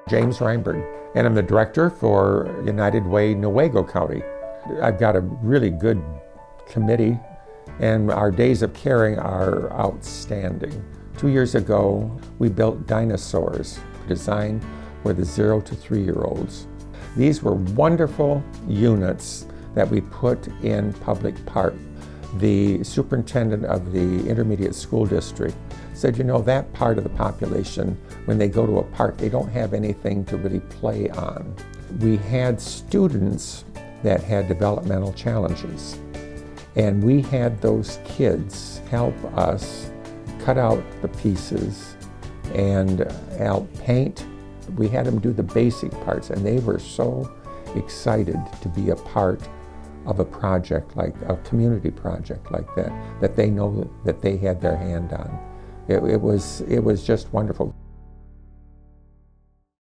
James Reinberg, and I'm the director for United Way Newaygo County. I've got a really good committee, and our days of caring are outstanding. 2 years ago, we built dinosaurs designed for the 0 to 3-year-olds. These were wonderful units that we put in public park. The superintendent of the intermediate school district said, you know, that part of the population, when they go to a park, they don't have anything to really play on. We had students that had developmental challenges, and we had those kids help us cut out the pieces and help paint. We had them do the basic parts, and they were so excited to be a part of a project like a community project like that, that they know that they had their hand on. It was just wonderful.